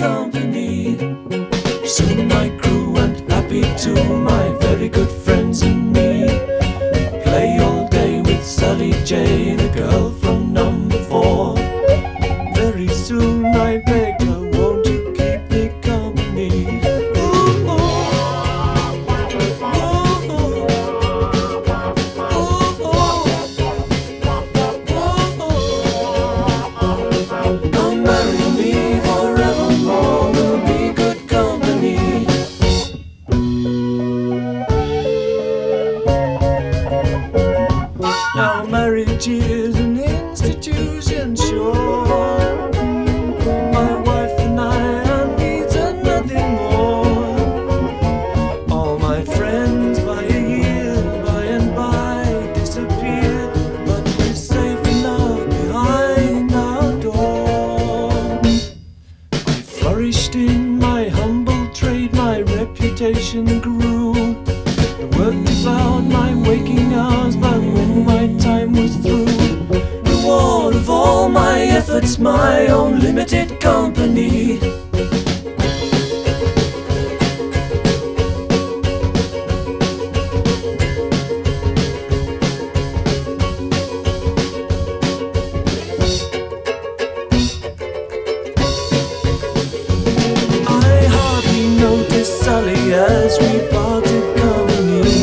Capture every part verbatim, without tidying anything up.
company. Soon my crew went happy too, my very good friends and me. Play all day with Sally J, the girl from number four. Very soon I begged her, won't you keep me company? Ooh, ooh. Ooh, ooh. Ooh, ooh. Come marry me forevermore, we'll be good company. Now marriage is an institution, sure. My wife and I are needs and nothing more. All my friends by a year, by and by, disappeared, but we're safe enough behind our door. I flourished in my humble trade, my reputation grew. The work devoured my waking hours, but when my time was through, reward of all my efforts, my own limited company. I hardly noticed Sally as we parted company.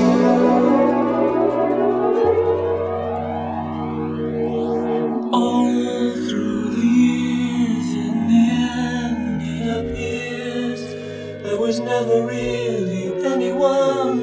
All through the years, in the end it appears there was never really anyone